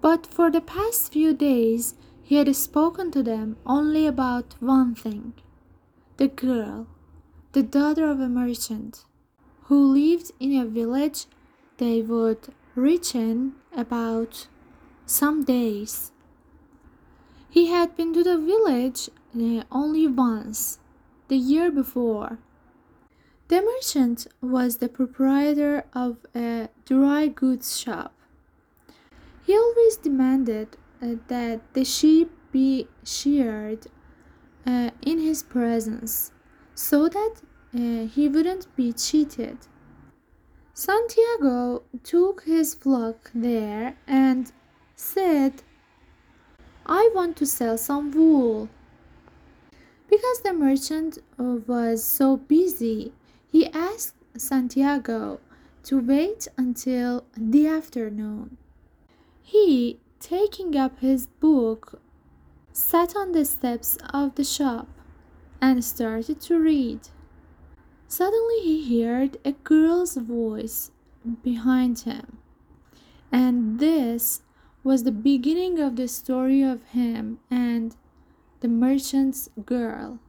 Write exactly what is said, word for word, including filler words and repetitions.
But for the past few days, he had spoken to them only about one thing: the girl, the daughter of a merchant, who lived in a village they would reach in about some days. He had been to the village uh, only once, the year before. The merchant was the proprietor of a dry goods shop. He always demanded uh, that the sheep be sheared uh, in his presence so that uh, he wouldn't be cheated. Santiago took his flock there and said, "I want to sell some wool." Because the merchant uh, was so busy, he asked Santiago to wait until the afternoon. He, taking up his book, sat on the steps of the shop and started to read. Suddenly he heard a girl's voice behind him, and this was the beginning of the story of him and the merchant's girl.